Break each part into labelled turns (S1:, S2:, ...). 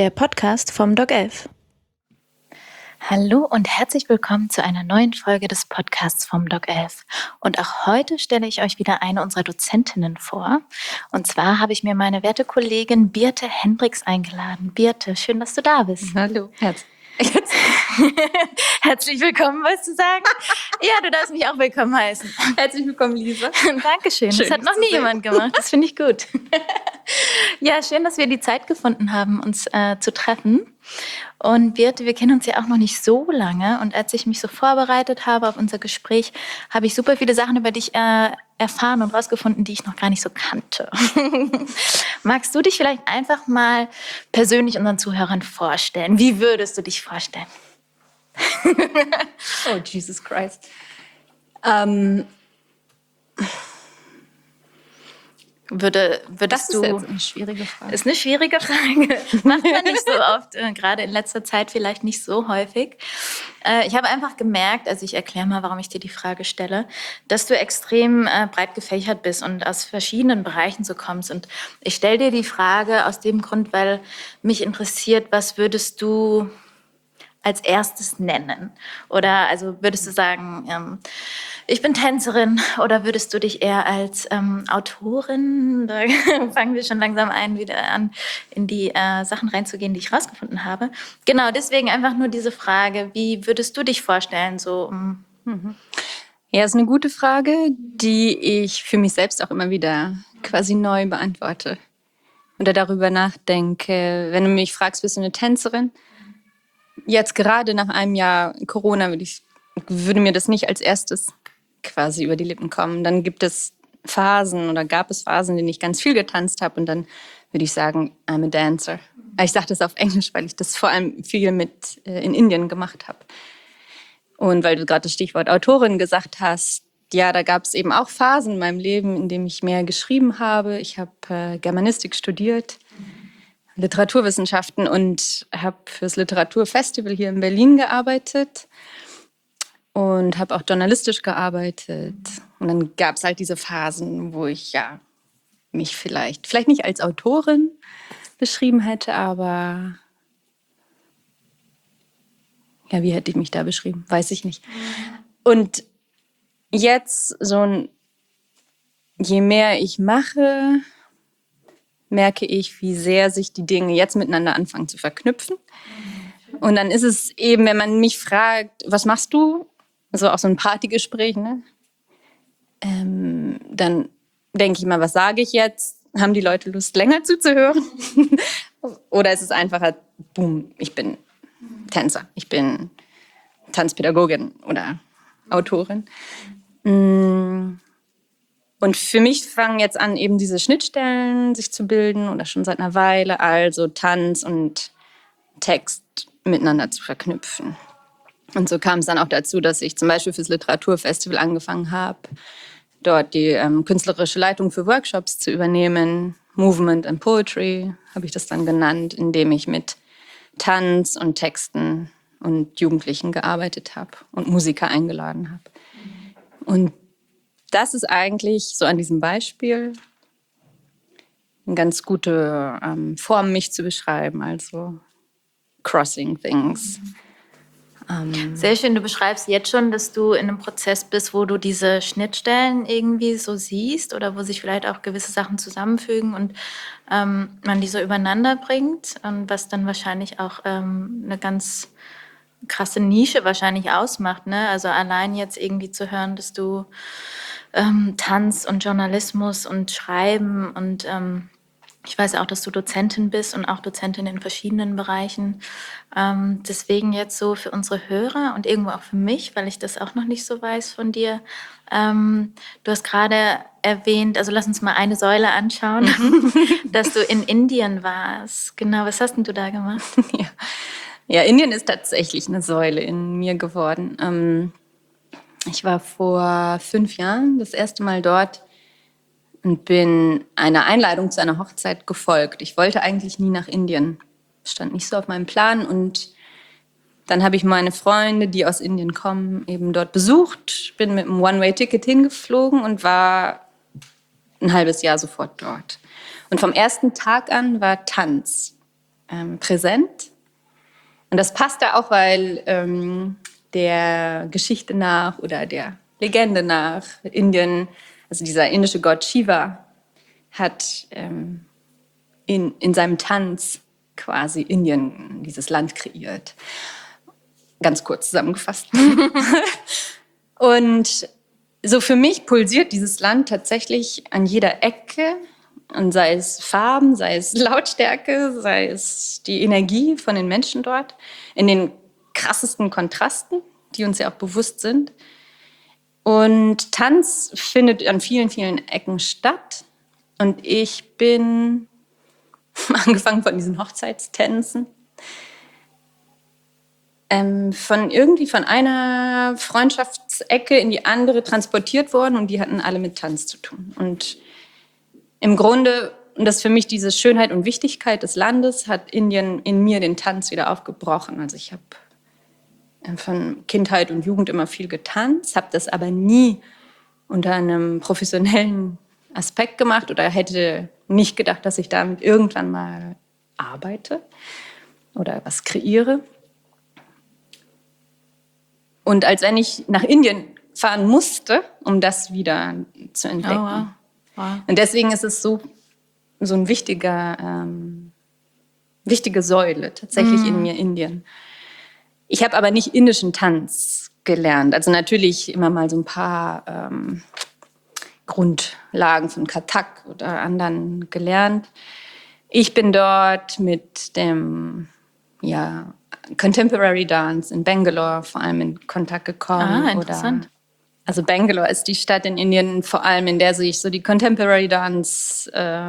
S1: der Podcast vom Doc11.
S2: Hallo und herzlich willkommen zu einer neuen Folge des Podcasts vom Doc11. Und auch heute stelle ich euch wieder eine unserer Dozentinnen vor. Und zwar habe ich mir meine werte Kollegin Birte Hendricks eingeladen. Birte, schön, dass du da bist.
S3: Hallo,
S2: Herzlich willkommen, wolltest du sagen? Ja, du darfst mich auch willkommen heißen.
S3: Herzlich willkommen, Lisa.
S2: Dankeschön,
S3: Schön,
S2: das hat noch nie jemand gemacht, das finde ich gut. Ja, schön, dass wir die Zeit gefunden haben, uns zu treffen. Und Birte, wir kennen uns ja auch noch nicht so lange. Und als ich mich so vorbereitet habe auf unser Gespräch, habe ich super viele Sachen über dich erfahren und rausgefunden, die ich noch gar nicht so kannte. Magst du dich vielleicht einfach mal persönlich unseren Zuhörern vorstellen? Wie würdest du dich vorstellen?
S3: Oh, Jesus Christ.
S2: Würdest
S3: Das
S2: du...
S3: ist jetzt eine schwierige Frage.
S2: Ist eine schwierige Frage. Macht man nicht so oft, gerade in letzter Zeit vielleicht nicht so häufig. Ich habe einfach gemerkt, also ich erkläre mal, warum ich dir die Frage stelle, dass du extrem breit gefächert bist und aus verschiedenen Bereichen so kommst. Und ich stelle dir die Frage aus dem Grund, weil mich interessiert, was würdest du als erstes nennen? Oder also würdest du sagen, ich bin Tänzerin, oder würdest du dich eher als Autorin, da fangen wir schon langsam wieder an, in die Sachen reinzugehen, die ich rausgefunden habe. Genau, deswegen einfach nur diese Frage, wie würdest du dich vorstellen?
S3: Ja, ist eine gute Frage, die ich für mich selbst auch immer wieder quasi neu beantworte. Oder darüber nachdenke, wenn du mich fragst, bist du eine Tänzerin? Jetzt gerade nach einem Jahr Corona würde mir das nicht als erstes quasi über die Lippen kommen. Dann gibt es Phasen oder gab es Phasen, in denen ich ganz viel getanzt habe, und dann würde ich sagen, I'm a dancer. Ich sage das auf Englisch, weil ich das vor allem viel in Indien gemacht habe. Und weil du gerade das Stichwort Autorin gesagt hast, ja, da gab es eben auch Phasen in meinem Leben, in denen ich mehr geschrieben habe. Ich habe Germanistik studiert, Literaturwissenschaften, und habe fürs Literaturfestival hier in Berlin gearbeitet und habe auch journalistisch gearbeitet. Und dann gab es halt diese Phasen, wo ich ja mich vielleicht nicht als Autorin beschrieben hätte, aber ja, wie hätte ich mich da beschrieben? Weiß ich nicht. Und jetzt je mehr ich mache, merke ich, wie sehr sich die Dinge jetzt miteinander anfangen zu verknüpfen. Und dann ist es eben, wenn man mich fragt, was machst du? Also auch so ein Partygespräch, ne? Dann denke ich mal, was sage ich jetzt? Haben die Leute Lust, länger zuzuhören? Oder ist es einfacher, boom, ich bin Tänzer, ich bin Tanzpädagogin oder Autorin. Und für mich fangen jetzt an, eben diese Schnittstellen sich zu bilden, oder schon seit einer Weile, also Tanz und Text miteinander zu verknüpfen. Und so kam es dann auch dazu, dass ich zum Beispiel fürs Literaturfestival angefangen habe, dort die künstlerische Leitung für Workshops zu übernehmen. Movement and Poetry habe ich das dann genannt, indem ich mit Tanz und Texten und Jugendlichen gearbeitet habe und Musiker eingeladen habe. Und das ist eigentlich so an diesem Beispiel eine ganz gute Form, mich zu beschreiben, also crossing things.
S2: Sehr schön, du beschreibst jetzt schon, dass du in einem Prozess bist, wo du diese Schnittstellen irgendwie so siehst oder wo sich vielleicht auch gewisse Sachen zusammenfügen und man die so übereinander bringt, und was dann wahrscheinlich auch eine ganz krasse Nische wahrscheinlich ausmacht, ne? Also allein jetzt irgendwie zu hören, dass du Tanz und Journalismus und Schreiben und ich weiß auch, dass du Dozentin bist und auch Dozentin in verschiedenen Bereichen. Deswegen jetzt so für unsere Hörer und irgendwo auch für mich, weil ich das auch noch nicht so weiß von dir. Du hast gerade erwähnt, also lass uns mal eine Säule anschauen, dass du in Indien warst. Genau, was hast denn du da gemacht?
S3: Ja, Indien ist tatsächlich eine Säule in mir geworden. Ich war vor 5 Jahren das erste Mal dort und bin einer Einladung zu einer Hochzeit gefolgt. Ich wollte eigentlich nie nach Indien. Stand nicht so auf meinem Plan. Und dann habe ich meine Freunde, die aus Indien kommen, eben dort besucht. Bin mit einem One-Way-Ticket hingeflogen und war ein halbes Jahr sofort dort. Und vom ersten Tag an war Tanz präsent. Und das passte auch, weil der Geschichte nach oder der Legende nach Indien, also dieser indische Gott Shiva, hat in seinem Tanz quasi Indien, dieses Land kreiert. Ganz kurz zusammengefasst. Und so für mich pulsiert dieses Land tatsächlich an jeder Ecke. Und sei es Farben, sei es Lautstärke, sei es die Energie von den Menschen dort, in den krassesten Kontrasten, die uns ja auch bewusst sind. Und Tanz findet an vielen, vielen Ecken statt. Und ich bin, angefangen von diesen Hochzeitstänzen, von einer Freundschaftsecke in die andere transportiert worden und die hatten alle mit Tanz zu tun. Und im Grunde, und das ist für mich diese Schönheit und Wichtigkeit des Landes, hat Indien in mir den Tanz wieder aufgebrochen. Also ich habe von Kindheit und Jugend immer viel getanzt, habe das aber nie unter einem professionellen Aspekt gemacht oder hätte nicht gedacht, dass ich damit irgendwann mal arbeite oder was kreiere. Und als wenn ich nach Indien fahren musste, um das wieder zu entdecken.
S2: Oh, wow. Wow.
S3: Und deswegen ist es so eine wichtige Säule tatsächlich in mir, Indien. Ich habe aber nicht indischen Tanz gelernt. Also natürlich immer mal so ein paar Grundlagen von Kathak oder anderen gelernt. Ich bin dort mit dem Contemporary Dance in Bangalore vor allem in Kontakt gekommen.
S2: Interessant.
S3: Also Bangalore ist die Stadt in Indien, vor allem in der sich so die Contemporary Dance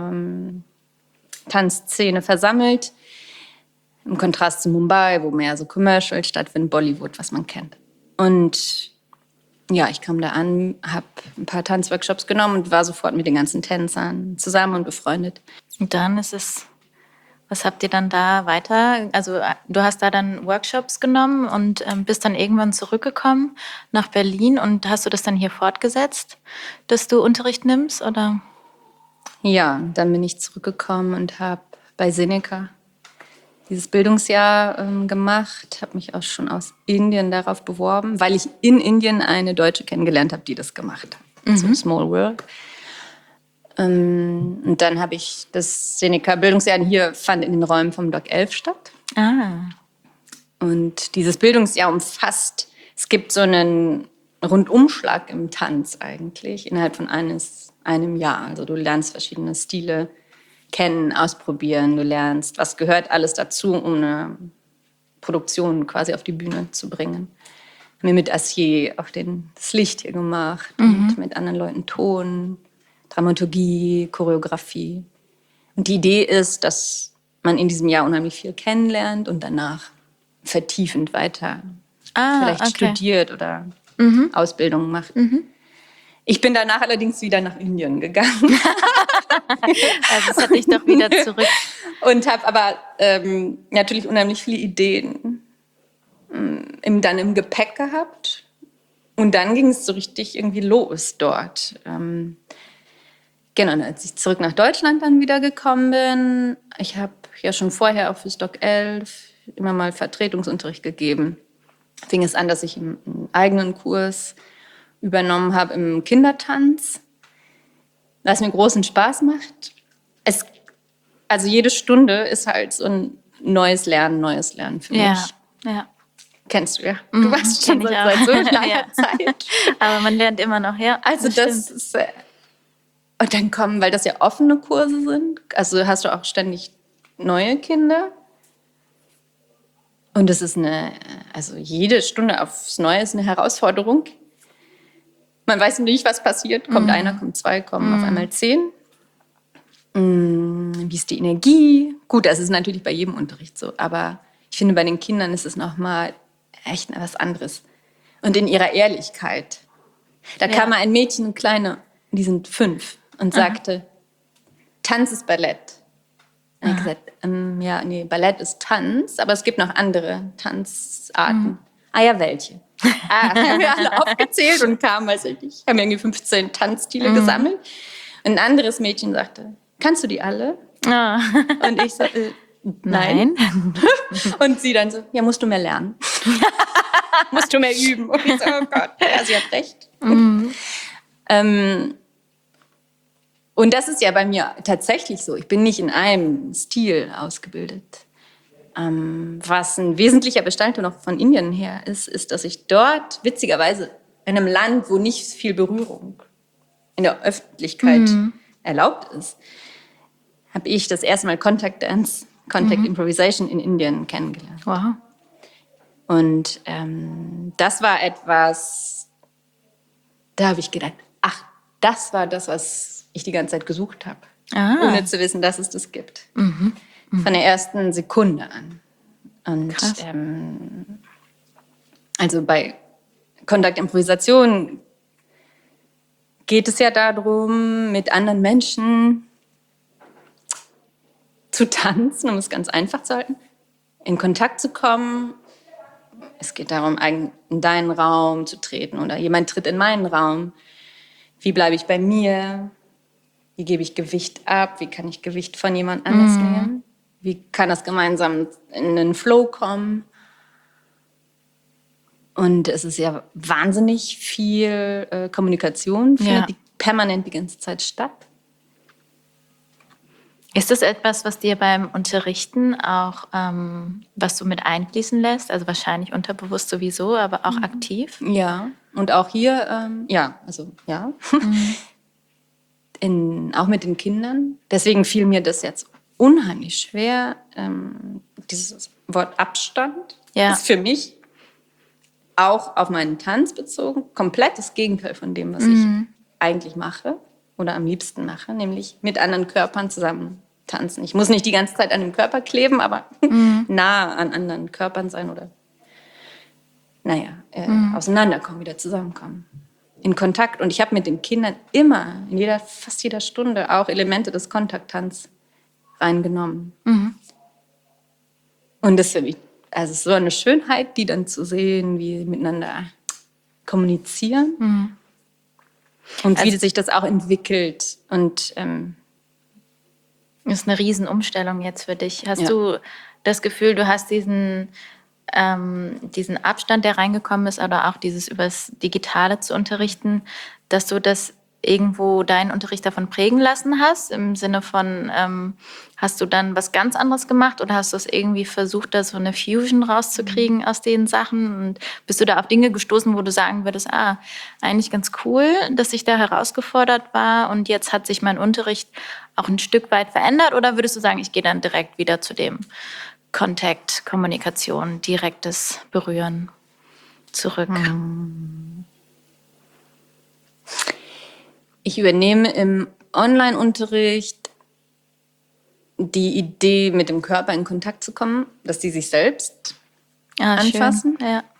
S3: Tanzszene versammelt. Im Kontrast zu Mumbai, wo mehr so Commercial stattfindet, Bollywood, was man kennt. Und ja, ich kam da an, habe ein paar Tanzworkshops genommen und war sofort mit den ganzen Tänzern zusammen und befreundet.
S2: Und dann was habt ihr dann da weiter? Also du hast da dann Workshops genommen und bist dann irgendwann zurückgekommen nach Berlin und hast du das dann hier fortgesetzt, dass du Unterricht nimmst, oder?
S3: Ja, dann bin ich zurückgekommen und habe bei Seneca dieses Bildungsjahr gemacht, habe mich auch schon aus Indien darauf beworben, weil ich in Indien eine Deutsche kennengelernt habe, die das gemacht hat. So Small World. Und dann habe ich das Seneca-Bildungsjahr hier fand in den Räumen vom Doc 11 statt.
S2: Ah.
S3: Und dieses Bildungsjahr umfasst, es gibt so einen Rundumschlag im Tanz eigentlich innerhalb von einem Jahr. Also du lernst verschiedene Stile kennen, ausprobieren, du lernst, was gehört alles dazu, um eine Produktion quasi auf die Bühne zu bringen. Haben wir mit Assier auch das Licht hier gemacht und mit anderen Leuten Ton, Dramaturgie, Choreografie. Und die Idee ist, dass man in diesem Jahr unheimlich viel kennenlernt und danach vertiefend weiter vielleicht studiert oder Ausbildung macht. Ich bin danach allerdings wieder nach Indien gegangen.
S2: Also es hat dich doch wieder zurück.
S3: Und habe aber natürlich unheimlich viele Ideen dann im Gepäck gehabt. Und dann ging es so richtig irgendwie los dort. Genau, als ich zurück nach Deutschland dann wieder gekommen bin, ich habe ja schon vorher auch fürs Doc 11 immer mal Vertretungsunterricht gegeben. Fing es an, dass ich einen eigenen Kurs übernommen habe im Kindertanz, was mir großen Spaß macht. Also jede Stunde ist halt so ein neues Lernen für mich.
S2: Ja.
S3: Kennst du ja. Du warst schon seit so langer Zeit.
S2: Aber man lernt immer noch, ja.
S3: Also das ist... Und dann kommen, weil das ja offene Kurse sind, also hast du auch ständig neue Kinder. Und es ist also jede Stunde aufs Neue ist eine Herausforderung. Man weiß nicht, was passiert. Kommt einer, kommt zwei, kommen auf einmal 10. Wie ist die Energie? Gut, das ist natürlich bei jedem Unterricht so. Aber ich finde, bei den Kindern ist es nochmal echt was anderes. Und in ihrer Ehrlichkeit. Da kam mal ein Mädchen, eine Kleine, die sind 5. Und sagte, Tanz ist Ballett. Und ich gesagt, Ballett ist Tanz, aber es gibt noch andere Tanzarten. Ah ja, welche? Haben wir alle aufgezählt und kamen, weiß ich nicht, haben irgendwie 15 Tanzstile gesammelt. Und ein anderes Mädchen sagte, kannst du die alle? Und ich so,
S2: Nein.
S3: Und sie dann so, ja, musst du mehr lernen. Musst du mehr üben. Und ich so, oh Gott, ja, sie hat recht. Und das ist ja bei mir tatsächlich so. Ich bin nicht in einem Stil ausgebildet. Was ein wesentlicher Bestandteil noch von Indien her ist, ist, dass ich dort, witzigerweise, in einem Land, wo nicht viel Berührung in der Öffentlichkeit erlaubt ist, habe ich das erste Mal Contact Dance, Contact Improvisation in Indien kennengelernt.
S2: Wow.
S3: Und das war etwas, da habe ich gedacht, ach, das war das, was ich die ganze Zeit gesucht habe. Ohne zu wissen, dass es das gibt. Von der ersten Sekunde an. Und also bei Kontaktimprovisation geht es ja darum, mit anderen Menschen zu tanzen, um es ganz einfach zu halten, in Kontakt zu kommen. Es geht darum, in deinen Raum zu treten oder jemand tritt in meinen Raum. Wie bleibe ich bei mir? Wie gebe ich Gewicht ab? Wie kann ich Gewicht von jemand anders nehmen? Wie kann das gemeinsam in den Flow kommen? Und es ist ja wahnsinnig viel Kommunikation, findet die permanent die ganze Zeit statt.
S2: Ist das etwas, was dir beim Unterrichten auch, was du mit einfließen lässt? Also wahrscheinlich unterbewusst sowieso, aber auch aktiv?
S3: Ja, und auch hier, auch mit den Kindern. Deswegen fiel mir das jetzt unheimlich schwer, dieses Wort Abstand ist für mich auch auf meinen Tanz bezogen komplett das Gegenteil von dem, was ich eigentlich mache oder am liebsten mache, nämlich mit anderen Körpern zusammen tanzen. Ich muss nicht die ganze Zeit an dem Körper kleben, aber nah an anderen Körpern sein oder auseinanderkommen, wieder zusammenkommen. In Kontakt. Und ich habe mit den Kindern immer, fast jeder Stunde auch Elemente des Kontakttanz reingenommen. Und das für mich, also es ist so eine Schönheit, die dann zu sehen, wie sie miteinander kommunizieren und wie sich das auch entwickelt. Und
S2: das ist eine Riesenumstellung jetzt für dich. Hast du das Gefühl, du hast diesen Abstand, der reingekommen ist, oder auch dieses übers Digitale zu unterrichten, dass du das irgendwo deinen Unterricht davon prägen lassen hast? Im Sinne von, hast du dann was ganz anderes gemacht oder hast du es irgendwie versucht, da so eine Fusion rauszukriegen aus den Sachen? Und bist du da auf Dinge gestoßen, wo du sagen würdest, eigentlich ganz cool, dass ich da herausgefordert war und jetzt hat sich mein Unterricht auch ein Stück weit verändert? Oder würdest du sagen, ich gehe dann direkt wieder zu dem Kontakt, Kommunikation, direktes Berühren zurück?
S3: Ich übernehme im Online-Unterricht die Idee, mit dem Körper in Kontakt zu kommen, dass die sich selbst anfassen.
S2: Schön. Ja.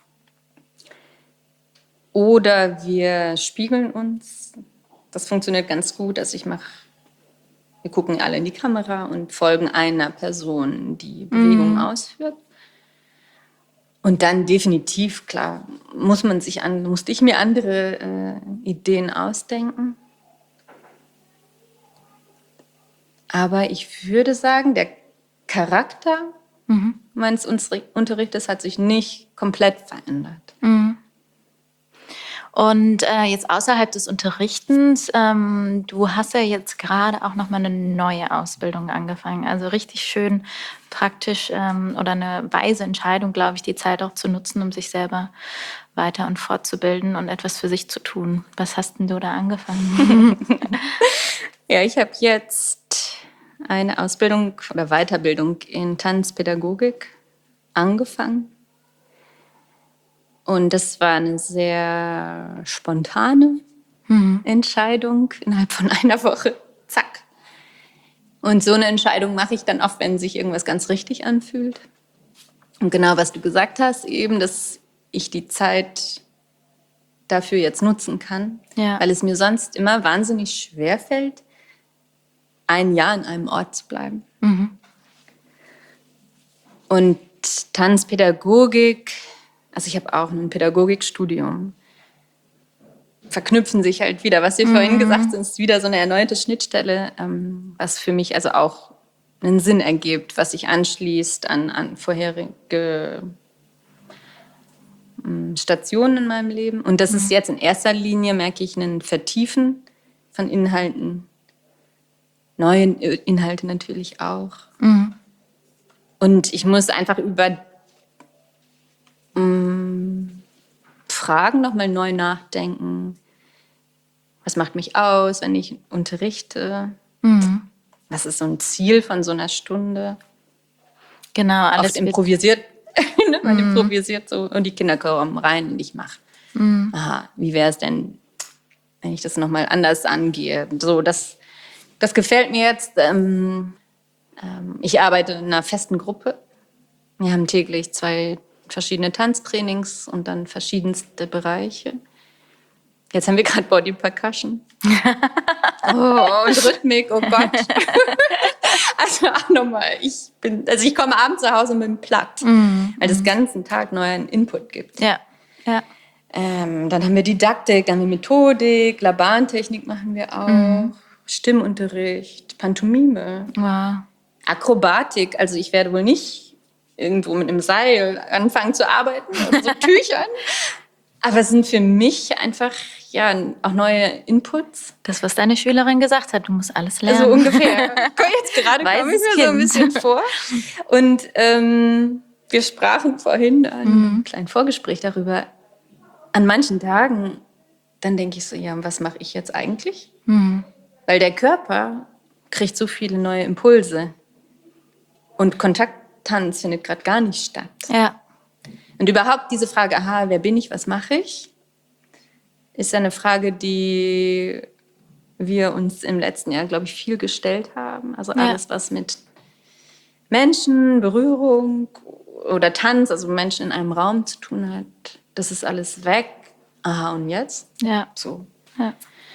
S3: Oder wir spiegeln uns. Das funktioniert ganz gut. Also wir gucken alle in die Kamera und folgen einer Person, die Bewegungen ausführt. Und dann definitiv, klar, musste ich mir andere Ideen ausdenken. Aber ich würde sagen, der Charakter meines Unterrichtes hat sich nicht komplett verändert.
S2: Und jetzt außerhalb des Unterrichtens, du hast ja jetzt gerade auch nochmal eine neue Ausbildung angefangen. Also richtig schön praktisch oder eine weise Entscheidung, glaube ich, die Zeit auch zu nutzen, um sich selber weiter und fortzubilden und etwas für sich zu tun. Was hast denn du da angefangen?
S3: Ja, ich habe jetzt eine Ausbildung oder Weiterbildung in Tanzpädagogik angefangen. Und das war eine sehr spontane Entscheidung innerhalb von einer Woche. Zack. Und so eine Entscheidung mache ich dann oft, wenn sich irgendwas ganz richtig anfühlt. Und genau, was du gesagt hast, eben, dass ich die Zeit dafür jetzt nutzen kann, weil es mir sonst immer wahnsinnig schwer fällt, ein Jahr an einem Ort zu bleiben. Und Tanzpädagogik, also ich habe auch ein Pädagogikstudium, verknüpfen sich halt wieder, was wir vorhin gesagt haben, ist wieder so eine erneute Schnittstelle, was für mich also auch einen Sinn ergibt, was sich anschließt an vorherige Stationen in meinem Leben. Und das ist jetzt in erster Linie, merke ich, ein Vertiefen von Inhalten, neue Inhalte natürlich auch. Und ich muss einfach über Fragen nochmal neu nachdenken. Was macht mich aus, wenn ich unterrichte? Was ist so ein Ziel von so einer Stunde?
S2: Genau, alles
S3: Oft improvisiert. Man improvisiert so und die Kinder kommen rein und ich mache. Aha, wie wäre es denn, wenn ich das nochmal anders angehe? So, das gefällt mir jetzt. Ich arbeite in einer festen Gruppe. Wir haben täglich 2 verschiedene Tanztrainings und dann verschiedenste Bereiche. Jetzt haben wir gerade Body Percussion. Und Rhythmik, oh Gott. Also auch nochmal, ich komme abends nach Hause und bin platt, weil es den ganzen Tag neuen Input gibt.
S2: Ja.
S3: Dann haben wir Didaktik, dann haben wir Methodik, Labantechnik machen wir auch, Stimmunterricht, Pantomime, Akrobatik. Also ich werde wohl nicht irgendwo mit einem Seil anfangen zu arbeiten oder so Tüchern. Aber es sind für mich einfach auch neue Inputs.
S2: Das, was deine Schülerin gesagt hat, du musst alles lernen.
S3: Also ungefähr. Jetzt gerade komme ich mir so ein bisschen vor. Und wir sprachen vorhin an einem kleinen Vorgespräch darüber. An manchen Tagen, dann denke ich so, ja, was mache ich jetzt eigentlich? Weil der Körper kriegt so viele neue Impulse. Und Kontakttanz findet gerade gar nicht statt.
S2: Ja.
S3: Und überhaupt diese Frage, aha, wer bin ich, was mache ich, ist ja eine Frage, die wir uns im letzten Jahr, glaube ich, viel gestellt haben. Also alles, was mit Menschen, Berührung oder Tanz, also Menschen in einem Raum zu tun hat, das ist alles weg. Aha, und jetzt?
S2: Ja.
S3: So.
S2: Ja.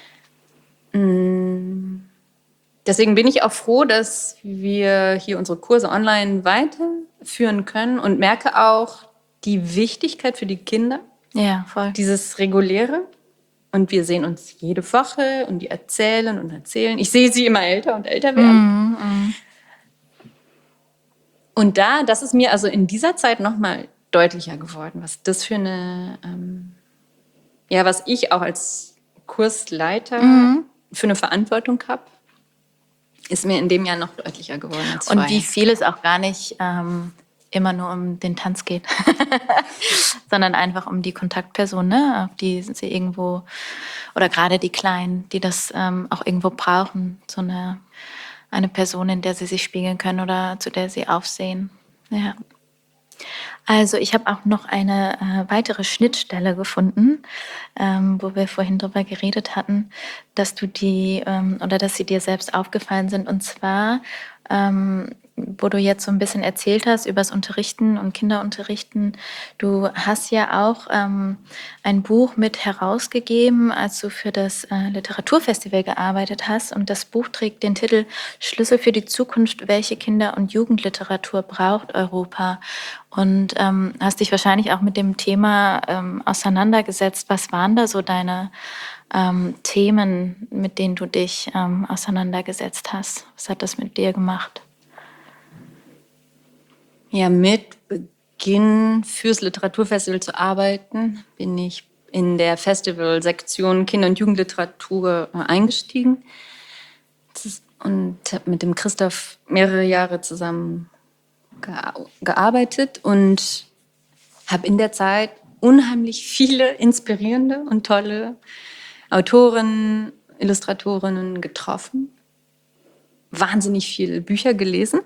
S3: Deswegen bin ich auch froh, dass wir hier unsere Kurse online weiterführen können und merke auch die Wichtigkeit für die Kinder.
S2: Ja, voll.
S3: Dieses Reguläre. Und wir sehen uns jede Woche und die erzählen und erzählen. Ich sehe sie immer älter und älter werden. Und das ist mir also in dieser Zeit nochmal deutlicher geworden, was das für eine, was ich auch als Kursleiter für eine Verantwortung habe, ist mir in dem Jahr noch deutlicher geworden als vorher.
S2: Und wie viel es auch gar nicht immer nur um den Tanz geht, sondern einfach um die Kontaktperson, ne? Auf die sie irgendwo, oder gerade die Kleinen, die das auch irgendwo brauchen, so eine Person, in der sie sich spiegeln können oder zu der sie aufsehen. Ja. Also ich habe auch noch eine weitere Schnittstelle gefunden, wo wir vorhin drüber geredet hatten, dass du dass sie dir selbst aufgefallen sind. Und zwar, wo du jetzt so ein bisschen erzählt hast über das Unterrichten und Kinderunterrichten. Du hast ja auch ein Buch mit herausgegeben, als du für das Literaturfestival gearbeitet hast. Und das Buch trägt den Titel Schlüssel für die Zukunft, welche Kinder- und Jugendliteratur braucht Europa? Und hast dich wahrscheinlich auch mit dem Thema auseinandergesetzt. Was waren da so deine Themen, mit denen du dich auseinandergesetzt hast? Was hat das mit dir gemacht?
S3: Ja, mit Beginn fürs Literaturfestival zu arbeiten, bin ich in der Festivalsektion Kinder- und Jugendliteratur eingestiegen und habe mit dem Christoph mehrere Jahre zusammen gearbeitet und habe in der Zeit unheimlich viele inspirierende und tolle Autoren, Illustratorinnen getroffen, wahnsinnig viele Bücher gelesen.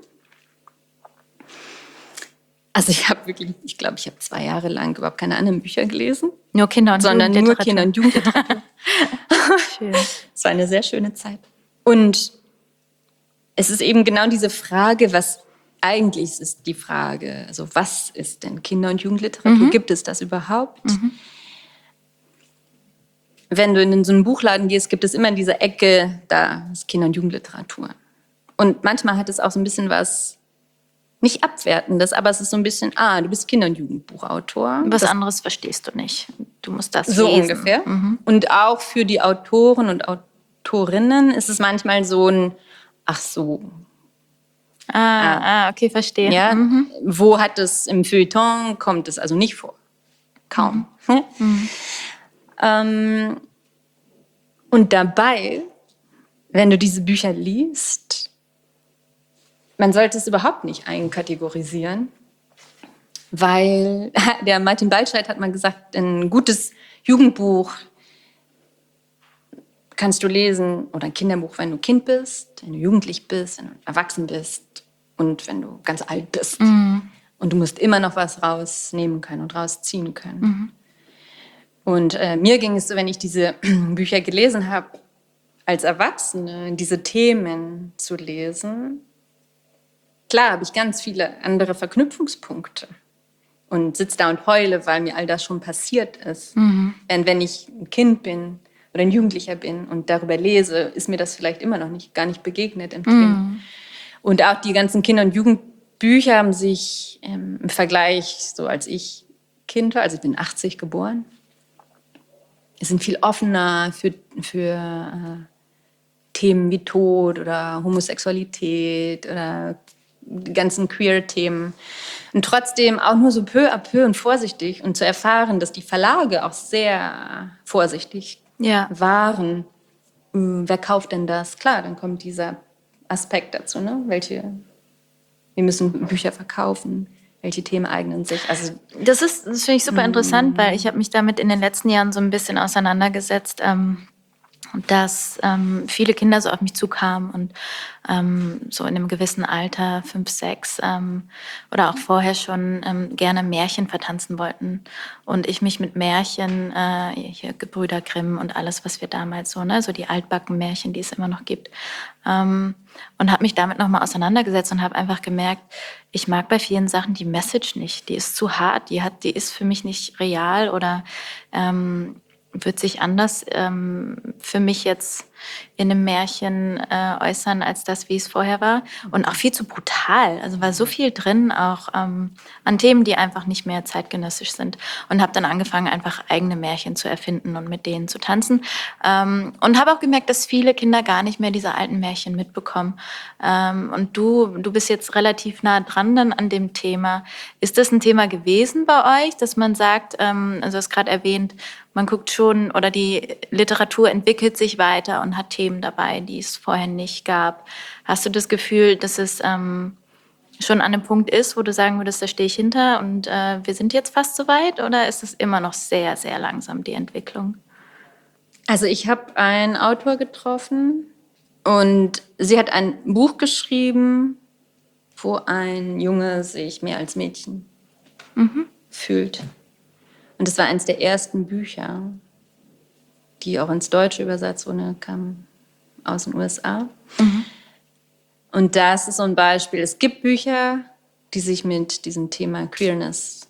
S3: Also ich glaube, ich habe 2 Jahre lang überhaupt keine anderen Bücher gelesen.
S2: Nur Kinder- und
S3: sondern
S2: Jugendliteratur.
S3: nur Kinder- und Jugendliteratur.
S2: Schön.
S3: Es war eine sehr schöne Zeit. Und es ist eben genau diese Frage, eigentlich ist die Frage, also was ist denn Kinder- und Jugendliteratur? Gibt es das überhaupt? Wenn du in so einen Buchladen gehst, gibt es immer in dieser Ecke, da ist Kinder- und Jugendliteratur. Und manchmal hat es auch so ein bisschen was nicht Abwertendes, aber es ist so ein bisschen, du bist Kinder- und Jugendbuchautor.
S2: Was anderes verstehst du nicht. Du musst das
S3: so
S2: lesen.
S3: Ungefähr. Und auch für die Autoren und Autorinnen ist es manchmal so ein, ach so,
S2: Okay, verstehe.
S3: Ja? Wo hat es im Feuilleton, kommt es also nicht vor. Kaum. Und dabei, wenn du diese Bücher liest, man sollte es überhaupt nicht einkategorisieren, weil der Martin Baltscheid hat mal gesagt, ein gutes Jugendbuch kannst du lesen, oder ein Kinderbuch, wenn du Kind bist, wenn du jugendlich bist, wenn du erwachsen bist und wenn du ganz alt bist. Und du musst immer noch was rausnehmen können und rausziehen können. Und mir ging es so, wenn ich diese Bücher gelesen habe, als Erwachsene diese Themen zu lesen, klar habe ich ganz viele andere Verknüpfungspunkte und sitze da und heule, weil mir all das schon passiert ist. Während wenn ich ein Kind bin oder ein Jugendlicher bin und darüber lese, ist mir das vielleicht immer noch gar nicht begegnet im Kind. Und auch die ganzen Kinder- und Jugendbücher haben sich im Vergleich, so als ich Kind war, also ich bin 80 geboren, sind viel offener für Themen wie Tod oder Homosexualität oder die ganzen Queer-Themen. Und trotzdem auch nur so peu à peu und vorsichtig und zu erfahren, dass die Verlage auch sehr vorsichtig waren. Wer kauft denn das? Klar, dann kommt dieser Aspekt dazu, ne? Wir müssen Bücher verkaufen. Welche Themen eignen sich? Also
S2: Das finde ich super interessant, weil ich habe mich damit in den letzten Jahren so ein bisschen auseinandergesetzt, dass viele Kinder so auf mich zukamen und so in einem gewissen Alter, 5, 6 oder auch vorher schon gerne Märchen vertanzen wollten. Und ich mich mit Märchen, hier Gebrüder Grimm und alles, was wir damals so, ne, so die altbacken Märchen, die es immer noch gibt, und habe mich damit nochmal auseinandergesetzt und habe einfach gemerkt, ich mag bei vielen Sachen die Message nicht. Die ist zu hart, die ist für mich nicht real oder wird sich anders für mich jetzt in einem Märchen äußern, als das, wie es vorher war. Und auch viel zu brutal. Also war so viel drin, auch an Themen, die einfach nicht mehr zeitgenössisch sind. Und habe dann angefangen, einfach eigene Märchen zu erfinden und mit denen zu tanzen. Und habe auch gemerkt, dass viele Kinder gar nicht mehr diese alten Märchen mitbekommen. Und du bist jetzt relativ nah dran dann an dem Thema. Ist das ein Thema gewesen bei euch, dass man sagt, also du hast gerade erwähnt, man guckt schon oder die Literatur entwickelt sich weiter und hat Themen dabei, die es vorher nicht gab. Hast du das Gefühl, dass es schon an einem Punkt ist, wo du sagen würdest, da stehe ich hinter und wir sind jetzt fast so weit? Oder ist es immer noch sehr, sehr langsam, die Entwicklung?
S3: Also ich habe einen Autor getroffen und sie hat ein Buch geschrieben, wo ein Junge sich mehr als Mädchen fühlt. Und das war eines der ersten Bücher, die auch ins Deutsche übersetzt wurden, kam aus den USA. Und das ist so ein Beispiel. Es gibt Bücher, die sich mit diesem Thema Queerness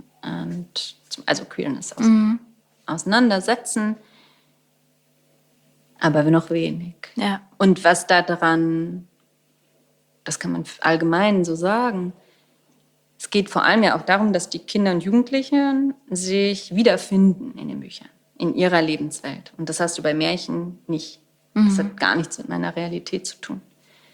S3: auseinandersetzen, aber noch wenig.
S2: Ja.
S3: Und was da dran, das kann man allgemein so sagen, es geht vor allem ja auch darum, dass die Kinder und Jugendlichen sich wiederfinden in den Büchern, in ihrer Lebenswelt. Und das hast du bei Märchen nicht. Das hat gar nichts mit meiner Realität zu tun.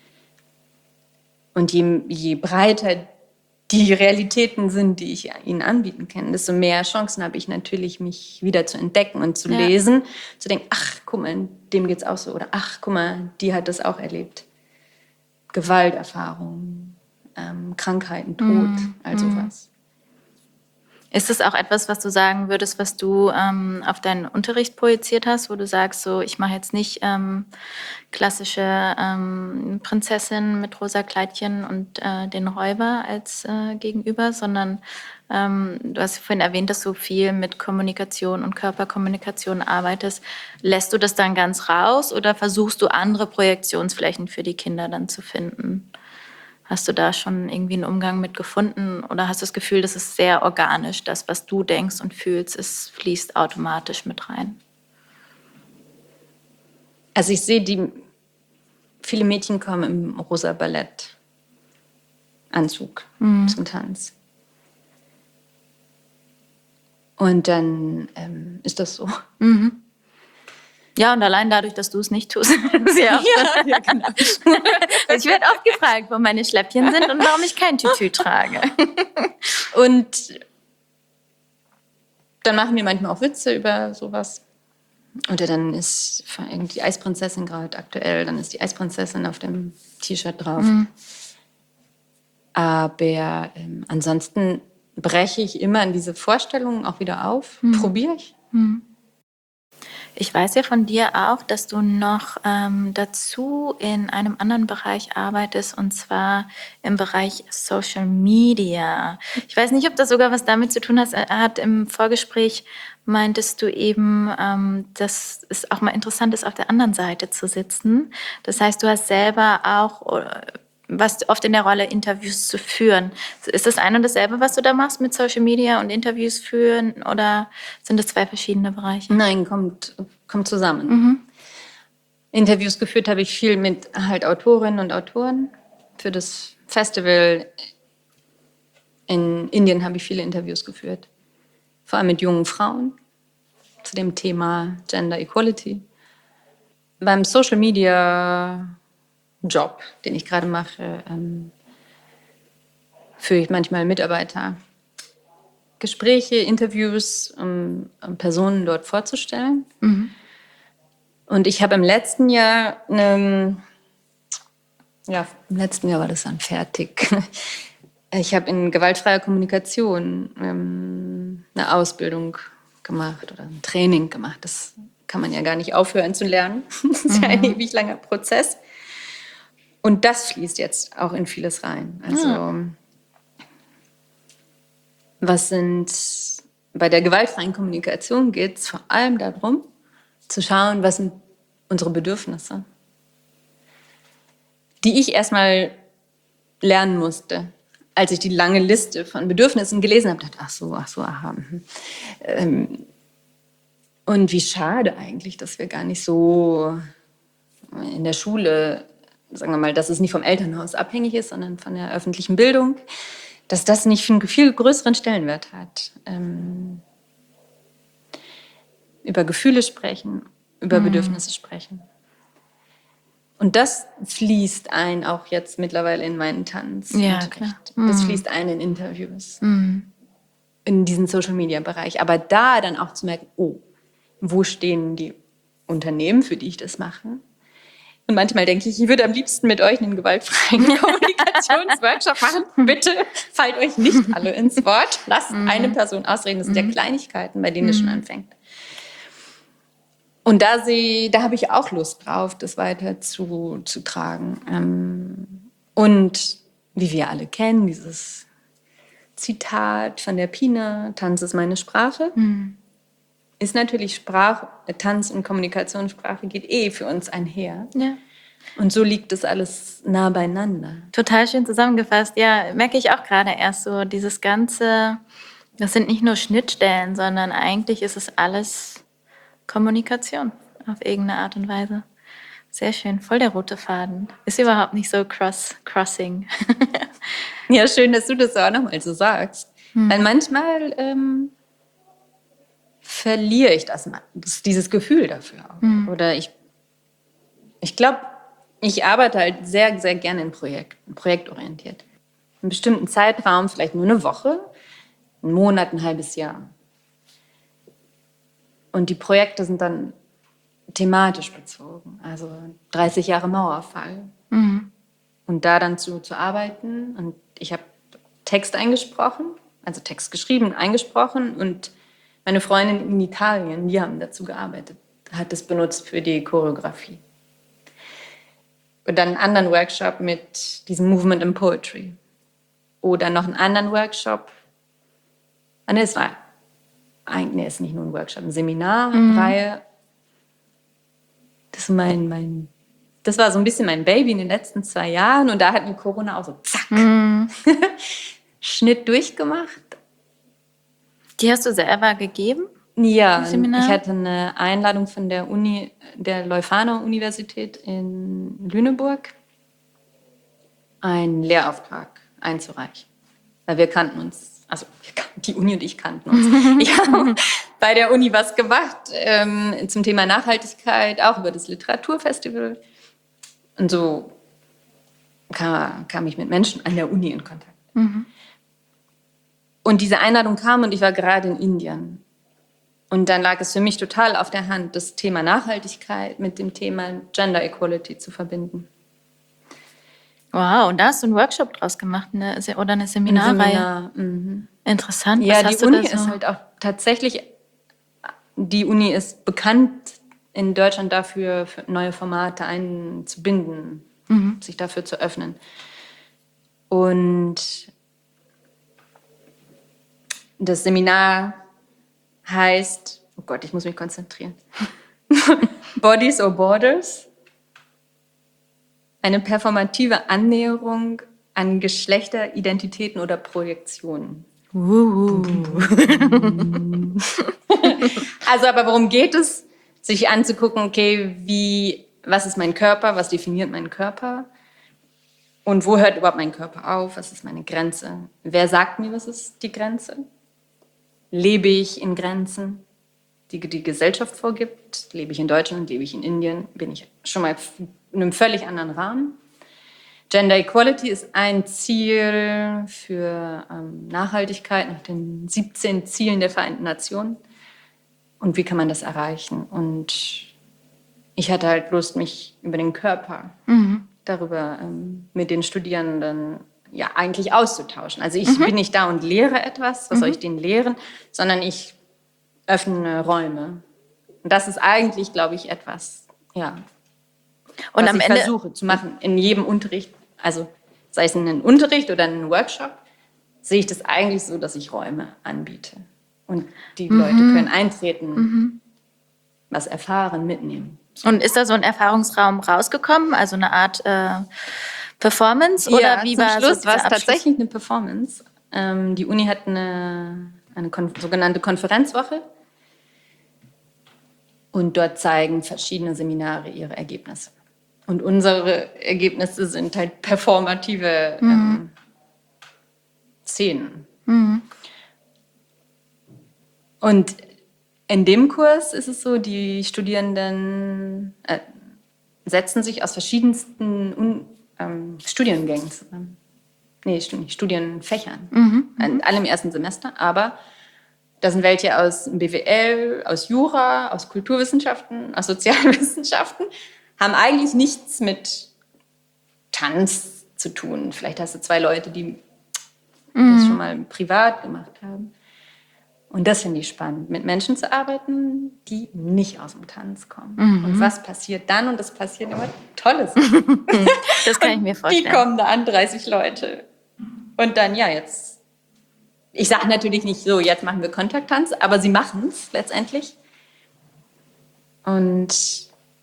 S3: Und je breiter die Realitäten sind, die ich ihnen anbieten kann, desto mehr Chancen habe ich natürlich, mich wieder zu entdecken und zu lesen, zu denken, ach, guck mal, dem geht's auch so. Oder ach, guck mal, die hat das auch erlebt. Gewalterfahrungen, Krankheiten, Tod, all sowas.
S2: Ist das auch etwas, was du sagen würdest, was du auf deinen Unterricht projiziert hast, wo du sagst, so ich mache jetzt nicht klassische Prinzessin mit rosa Kleidchen und den Räuber als Gegenüber, sondern du hast vorhin erwähnt, dass du viel mit Kommunikation und Körperkommunikation arbeitest. Lässt du das dann ganz raus oder versuchst du andere Projektionsflächen für die Kinder dann zu finden? Hast du da schon irgendwie einen Umgang mit gefunden oder hast du das Gefühl, das ist sehr organisch, das, was du denkst und fühlst, es fließt automatisch mit rein?
S3: Also ich sehe, viele Mädchen kommen im rosa Ballettanzug zum Tanz. Und dann ist das so.
S2: Ja, und allein dadurch, dass du es nicht tust. Ja,
S3: Ja, genau.
S2: ich werde oft gefragt, wo meine Schläppchen sind und warum ich kein Tütü trage.
S3: Und dann machen wir manchmal auch Witze über sowas. Oder dann ist irgendwie die Eisprinzessin gerade aktuell, dann ist die Eisprinzessin auf dem T-Shirt drauf. Aber ansonsten breche ich immer in diese Vorstellungen auch wieder auf, probiere ich.
S2: Ich weiß ja von dir auch, dass du noch dazu in einem anderen Bereich arbeitest, und zwar im Bereich Social Media. Ich weiß nicht, ob das sogar was damit zu tun hat. Im Vorgespräch meintest du eben, dass es auch mal interessant ist, auf der anderen Seite zu sitzen. Das heißt, du hast selber auch, was oft in der Rolle, Interviews zu führen. Ist das ein und dasselbe, was du da machst mit Social Media und Interviews führen, oder sind das zwei verschiedene Bereiche?
S3: Nein, kommt zusammen. Interviews geführt habe ich viel mit halt Autorinnen und Autoren. Für das Festival in Indien habe ich viele Interviews geführt. Vor allem mit jungen Frauen zu dem Thema Gender Equality. Beim Social Media Job, den ich gerade mache, führe ich manchmal Mitarbeiter Gespräche, Interviews, um Personen dort vorzustellen. Und ich habe im letzten Jahr im letzten Jahr war das dann fertig. Ich habe in gewaltfreier Kommunikation eine Ausbildung gemacht oder ein Training gemacht. Das kann man ja gar nicht aufhören zu lernen. Das ist ja ein ewig langer Prozess. Und das fließt jetzt auch in vieles rein. Also bei der gewaltfreien Kommunikation geht es vor allem darum, zu schauen, was sind unsere Bedürfnisse, die ich erstmal lernen musste, als ich die lange Liste von Bedürfnissen gelesen habe. Dachte, ach so, aha. Und wie schade eigentlich, dass wir gar nicht so in der Schule, sagen wir mal, dass es nicht vom Elternhaus abhängig ist, sondern von der öffentlichen Bildung, dass das nicht einen viel größeren Stellenwert hat. Über Gefühle sprechen, über Bedürfnisse sprechen. Und das fließt ein auch jetzt mittlerweile in meinen Tanz.
S2: Ja, klar.
S3: Das fließt ein in Interviews, in diesen Social-Media-Bereich. Aber da dann auch zu merken, wo stehen die Unternehmen, für die ich das mache? Und manchmal denke ich würde am liebsten mit euch einen gewaltfreien Kommunikationsworkshop machen. Bitte fallt euch nicht alle ins Wort. Lasst eine Person ausreden. Das sind ja Kleinigkeiten, bei denen es schon anfängt. Und da habe ich auch Lust drauf, das weiter zu tragen. Und wie wir alle kennen, dieses Zitat von der Pina, Tanz ist meine Sprache, ist natürlich Tanz und Kommunikationssprache geht für uns einher.
S2: Ja.
S3: Und so liegt das alles nah beieinander.
S2: Total schön zusammengefasst. Ja, merke ich auch gerade erst so, dieses Ganze, das sind nicht nur Schnittstellen, sondern eigentlich ist es alles Kommunikation auf irgendeine Art und Weise. Sehr schön, voll der rote Faden. Ist überhaupt nicht so crossing.
S3: Ja, schön, dass du das auch nochmal so sagst. Weil manchmal verliere ich dieses Gefühl dafür auch. Oder ich glaube, ich arbeite halt sehr, sehr gerne in Projekten, projektorientiert. Einen bestimmten Zeitraum, vielleicht nur eine Woche, einen Monat, ein halbes Jahr. Und die Projekte sind dann thematisch bezogen. Also 30 Jahre Mauerfall. Und da dann zu arbeiten. Und ich habe Text eingesprochen, also Text geschrieben, eingesprochen. Und meine Freundin in Italien, die haben dazu gearbeitet, hat es benutzt für die Choreografie. Und dann einen anderen Workshop mit diesem Movement in Poetry. Oder noch einen anderen Workshop. Es ist nicht nur ein Workshop, eine Seminarreihe. Das war so ein bisschen mein Baby in den letzten 2 Jahren. Und da hat mir Corona auch so zack, Schnitt durchgemacht.
S2: Die hast du selber gegeben?
S3: Ja,
S2: Seminar?
S3: ich hatte eine Einladung von der Leuphana-Universität in Lüneburg, einen Lehrauftrag einzureichen. Weil wir kannten uns, also die Uni und ich kannten uns. bei der Uni was gemacht zum Thema Nachhaltigkeit, auch über das Literaturfestival. Und so kam ich mit Menschen an der Uni in Kontakt. Und diese Einladung kam und ich war gerade in Indien. Und dann lag es für mich total auf der Hand, das Thema Nachhaltigkeit mit dem Thema Gender Equality zu verbinden.
S2: Wow, und da hast du einen Workshop draus gemacht, oder eine Seminarreihe? Interessant.
S3: Ja,
S2: Was
S3: die Uni ist halt auch tatsächlich, die Uni ist bekannt in Deutschland dafür, für neue Formate einzubinden, sich dafür zu öffnen. Und das Seminar heißt, oh Gott, ich muss mich konzentrieren, Bodies or Borders, eine performative Annäherung an Geschlechter, Identitäten oder Projektionen. Also, aber worum geht es? Sich anzugucken, okay, was ist mein Körper, was definiert meinen Körper und wo hört überhaupt mein Körper auf, was ist meine Grenze? Wer sagt mir, was ist die Grenze? Lebe ich in Grenzen, die die Gesellschaft vorgibt? Lebe ich in Deutschland, lebe ich in Indien? Bin ich schon mal in einem völlig anderen Rahmen? Gender Equality ist ein Ziel für Nachhaltigkeit nach den 17 Zielen der Vereinten Nationen. Und wie kann man das erreichen? Und ich hatte halt Lust, mich über den Körper darüber mit den Studierenden ja eigentlich auszutauschen. Also ich bin nicht da und lehre etwas, was soll ich denen lehren, sondern ich öffne Räume. Und das ist eigentlich, glaube ich, etwas, ja,
S2: Und
S3: was
S2: am
S3: ich
S2: Ende
S3: versuche zu machen in jedem Unterricht. Also sei es in einem Unterricht oder in einem Workshop, sehe ich das eigentlich so, dass ich Räume anbiete. Und die Leute können eintreten, was erfahren, mitnehmen.
S2: Und ist da so ein Erfahrungsraum rausgekommen, also eine Art Performance? Oder
S3: Ja,
S2: wie
S3: zum
S2: war
S3: Schluss
S2: so
S3: war es
S2: dieser Abschluss?
S3: tatsächlich eine Performance. Die Uni hat eine sogenannte Konferenzwoche. Und dort zeigen verschiedene Seminare ihre Ergebnisse. Und unsere Ergebnisse sind halt performative Szenen. Und in dem Kurs ist es so, die Studierenden setzen sich aus verschiedensten Studiengängen zusammen. Nee, Studienfächern. Alle im ersten Semester, aber da sind welche aus BWL, aus Jura, aus Kulturwissenschaften, aus Sozialwissenschaften, haben eigentlich nichts mit Tanz zu tun. Vielleicht hast du 2 Leute, die das schon mal privat gemacht haben. Und das finde ich spannend, mit Menschen zu arbeiten, die nicht aus dem Tanz kommen. Und was passiert dann? Und das passieren immer tolle Sachen.
S2: Das kann ich mir vorstellen.
S3: Die kommen da an, 30 Leute. Und dann, ja, jetzt. Ich sage natürlich nicht so, jetzt machen wir Kontakttanz, aber sie machen es letztendlich. Und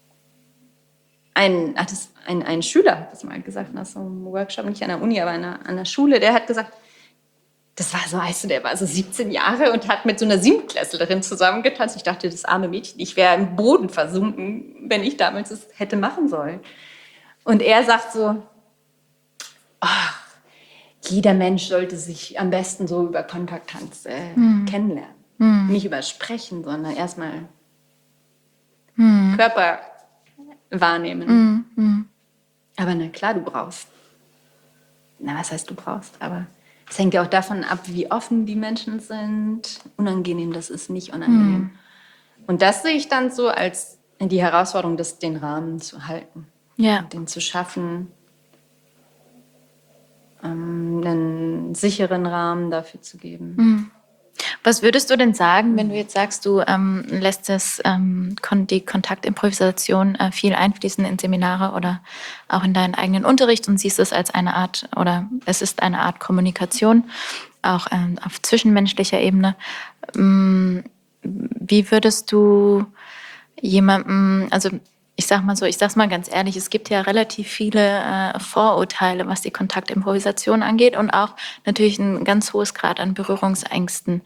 S3: ein Schüler hat das mal gesagt, nach so einem Workshop, nicht an der Uni, aber an der Schule, der hat gesagt, das war so, weißt du, der war so 17 Jahre und hat mit so einer Siebenklässlerin zusammengetanzt. Ich dachte, das arme Mädchen, ich wäre im Boden versunken, wenn ich damals das hätte machen sollen. Und er sagt so, jeder Mensch sollte sich am besten so über Kontakttanz kennenlernen. Nicht über Sprechen, sondern erstmal Körper wahrnehmen. Aber na klar, du brauchst. Na, was heißt du brauchst? Aber es hängt ja auch davon ab, wie offen die Menschen sind. Unangenehm, das ist nicht unangenehm. Und das sehe ich dann so als die Herausforderung, den Rahmen zu halten.
S2: Ja.
S3: Und den zu schaffen. Einen sicheren Rahmen dafür zu geben.
S2: Was würdest du denn sagen, wenn du jetzt sagst, du lässt die Kontaktimprovisation viel einfließen in Seminare oder auch in deinen eigenen Unterricht und siehst es als eine Art, oder es ist eine Art Kommunikation, auch auf zwischenmenschlicher Ebene. Wie würdest du jemandem, also ich sag's mal ganz ehrlich, es gibt ja relativ viele Vorurteile, was die Kontaktimprovisation angeht und auch natürlich ein ganz hohes Grad an Berührungsängsten.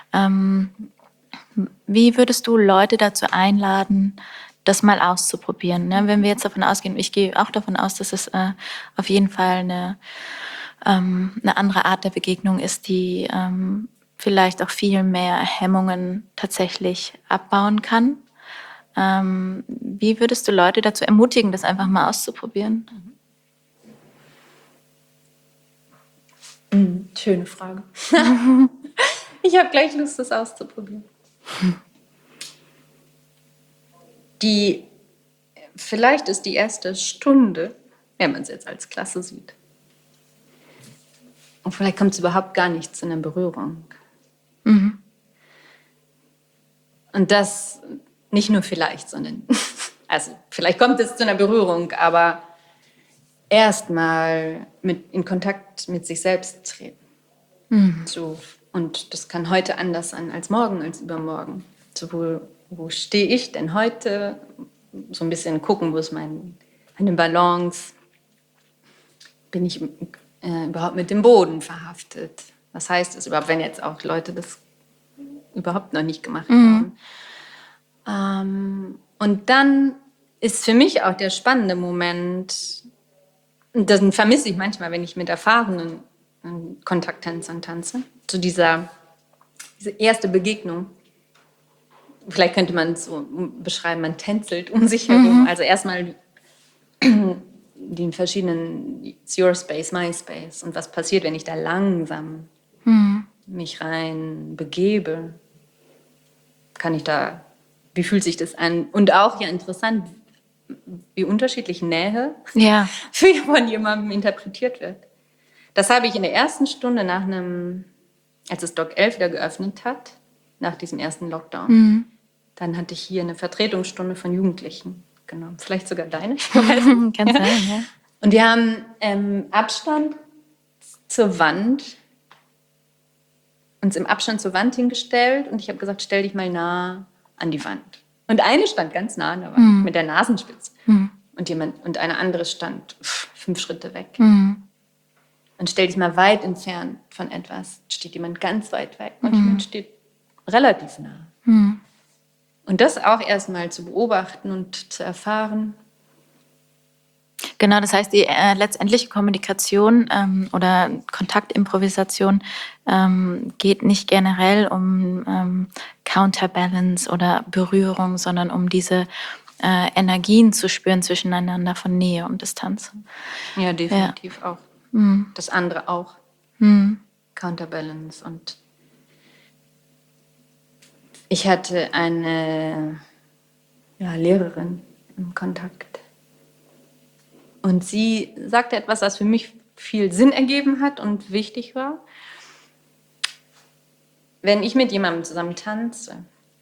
S2: Wie würdest du Leute dazu einladen, das mal auszuprobieren? Ne? Wenn wir jetzt davon ausgehen, ich gehe auch davon aus, dass es auf jeden Fall eine andere Art der Begegnung ist, die vielleicht auch viel mehr Hemmungen tatsächlich abbauen kann. Wie würdest du Leute dazu ermutigen, das einfach mal auszuprobieren?
S3: Schöne Frage. Ich habe gleich Lust, das auszuprobieren. Vielleicht ist die erste Stunde, wenn man es jetzt als Klasse sieht. Und vielleicht kommt es überhaupt gar nicht zu einer Berührung.
S2: Mhm.
S3: Und das nicht nur vielleicht, sondern, also vielleicht kommt es zu einer Berührung, aber erstmal in Kontakt mit sich selbst treten. So, und das kann heute anders sein als morgen, als übermorgen. So, wo stehe ich denn heute? So ein bisschen gucken, wo ist meine Balance? Bin ich überhaupt mit dem Boden verhaftet? Was heißt das überhaupt, wenn jetzt auch Leute das überhaupt noch nicht gemacht haben? Und dann ist für mich auch der spannende Moment, und das vermisse ich manchmal, wenn ich mit erfahrenen Kontakttänzern tanze, zu diese erste Begegnung. Vielleicht könnte man es so beschreiben, man tänzelt um sich herum. Also erstmal den verschiedenen, it's your space, my space. Und was passiert, wenn ich da langsam mich rein begebe? Wie fühlt sich das an? Und auch, ja, interessant, wie unterschiedlich Nähe von jemandem interpretiert wird. Das habe ich in der ersten Stunde als das Doc 11 wieder geöffnet hat, nach diesem ersten Lockdown. Dann hatte ich hier eine Vertretungsstunde von Jugendlichen. Genau, vielleicht sogar deine.
S2: Kann sein, ja.
S3: Und wir haben Abstand zur Wand, uns im Abstand zur Wand hingestellt und ich habe gesagt, stell dich mal nah an die Wand. Und eine stand ganz nah an der Wand, mit der Nasenspitze. Und eine andere stand 5 Schritte weg. Und stell dich mal weit entfernt von etwas. Steht jemand ganz weit weg und jemand steht relativ nah. Und das auch erstmal zu beobachten und zu erfahren.
S2: Genau, das heißt, die letztendliche Kommunikation oder Kontaktimprovisation geht nicht generell um Counterbalance oder Berührung, sondern um diese Energien zu spüren zwischeneinander von Nähe und Distanz.
S3: Ja, definitiv auch. Das andere auch. Counterbalance. Und ich hatte eine Lehrerin im Kontakt. Und sie sagte etwas, was für mich viel Sinn ergeben hat und wichtig war. Wenn ich mit jemandem zusammen tanze,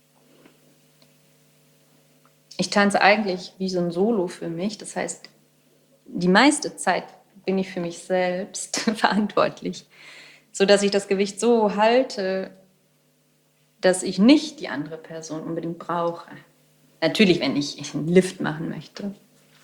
S3: ich tanze eigentlich wie so ein Solo für mich. Das heißt, die meiste Zeit bin ich für mich selbst verantwortlich, sodass ich das Gewicht so halte, dass ich nicht die andere Person unbedingt brauche. Natürlich, wenn ich einen Lift machen möchte,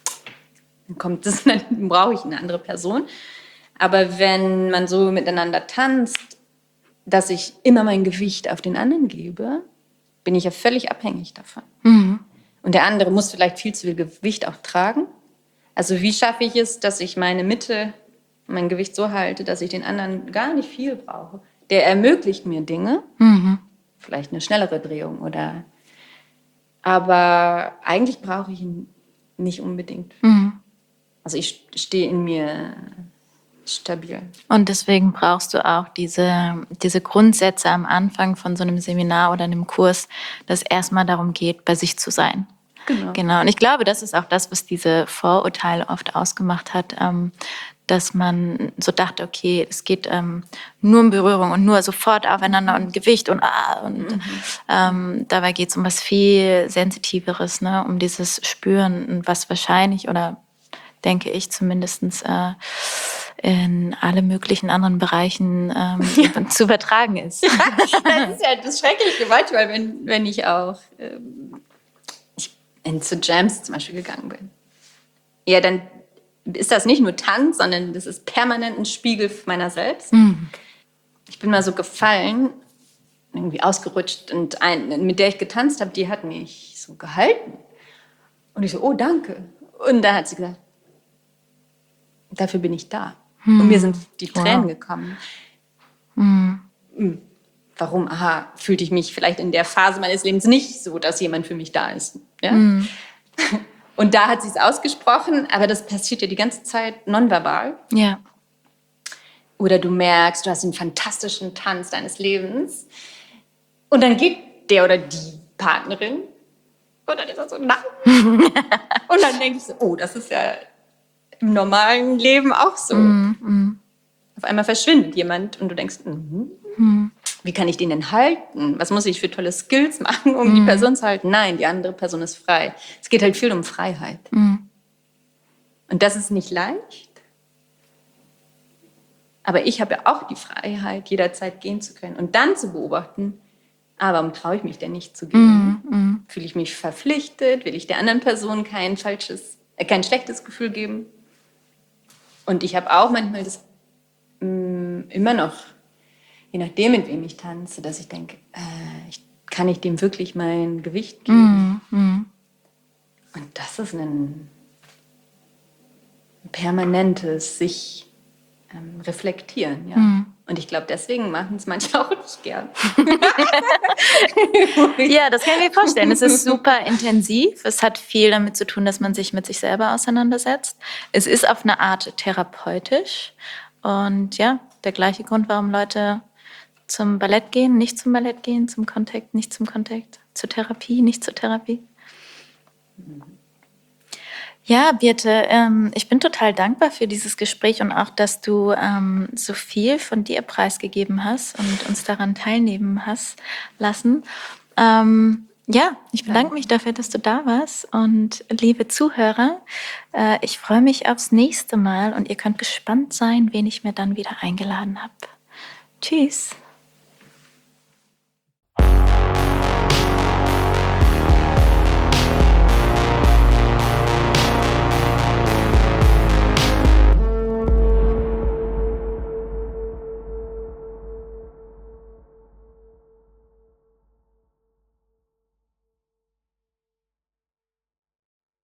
S3: dann brauche ich eine andere Person. Aber wenn man so miteinander tanzt, dass ich immer mein Gewicht auf den anderen gebe, bin ich ja völlig abhängig davon. Und der andere muss vielleicht viel zu viel Gewicht auch tragen. Also wie schaffe ich es, dass ich meine Mitte, mein Gewicht so halte, dass ich den anderen gar nicht viel brauche? Der ermöglicht mir Dinge, vielleicht eine schnellere Drehung aber eigentlich brauche ich ihn nicht unbedingt. Also ich stehe in mir stabil.
S2: Und deswegen brauchst du auch diese Grundsätze am Anfang von so einem Seminar oder einem Kurs, dass erstmal darum geht, bei sich zu sein. Genau. Und ich glaube, das ist auch das, was diese Vorurteile oft ausgemacht hat, dass man so dachte, okay, es geht nur um Berührung und nur sofort aufeinander und Gewicht und dabei geht es um was viel Sensitiveres, ne? Um dieses Spüren, was wahrscheinlich oder denke ich zumindest in alle möglichen anderen Bereichen zu übertragen ist.
S3: Das ist ja das Schreckliche manchmal, wenn ich auch zu Jams zum Beispiel gegangen bin. Ja, dann ist das nicht nur Tanz, sondern das ist permanent ein Spiegel meiner selbst. Ich bin mal so gefallen, irgendwie ausgerutscht und mit der ich getanzt habe, die hat mich so gehalten. Und ich so, oh, danke. Und da hat sie gesagt, dafür bin ich da. Und mir sind die Tränen gekommen. warum, fühlte ich mich vielleicht in der Phase meines Lebens nicht so, dass jemand für mich da ist. Ja? Und da hat sie es ausgesprochen, aber das passiert ja die ganze Zeit nonverbal.
S2: Ja.
S3: Oder du merkst, du hast einen fantastischen Tanz deines Lebens und dann geht der oder die Partnerin und dann ist er so, nein. Und dann denke ich so, oh, das ist ja im normalen Leben auch so. Auf einmal verschwindet jemand und du denkst, wie kann ich den denn halten? Was muss ich für tolle Skills machen, um die Person zu halten? Nein, die andere Person ist frei. Es geht halt viel um Freiheit. Und das ist nicht leicht. Aber ich habe ja auch die Freiheit, jederzeit gehen zu können und dann zu beobachten, warum traue ich mich denn nicht zu gehen? Fühle ich mich verpflichtet? Will ich der anderen Person kein schlechtes Gefühl geben? Und ich habe auch manchmal das immer noch, je nachdem, mit wem ich tanze, dass ich denke, kann ich dem wirklich mein Gewicht geben? Und das ist ein permanentes sich reflektieren. Ja. Und ich glaube, deswegen machen es manche auch nicht gern.
S2: Ja, das kann ich mir vorstellen. Es ist super intensiv. Es hat viel damit zu tun, dass man sich mit sich selber auseinandersetzt. Es ist auf eine Art therapeutisch. Und ja, der gleiche Grund, warum Leute zum Ballett gehen, nicht zum Ballett gehen, zum Kontakt, nicht zum Kontakt, zur Therapie, nicht zur Therapie. Ja, Birte, ich bin total dankbar für dieses Gespräch und auch, dass du so viel von dir preisgegeben hast und uns daran teilnehmen hast lassen. Ja, ich bedanke mich dafür, dass du da warst. Und liebe Zuhörer, ich freue mich aufs nächste Mal und ihr könnt gespannt sein, wen ich mir dann wieder eingeladen habe. Tschüss.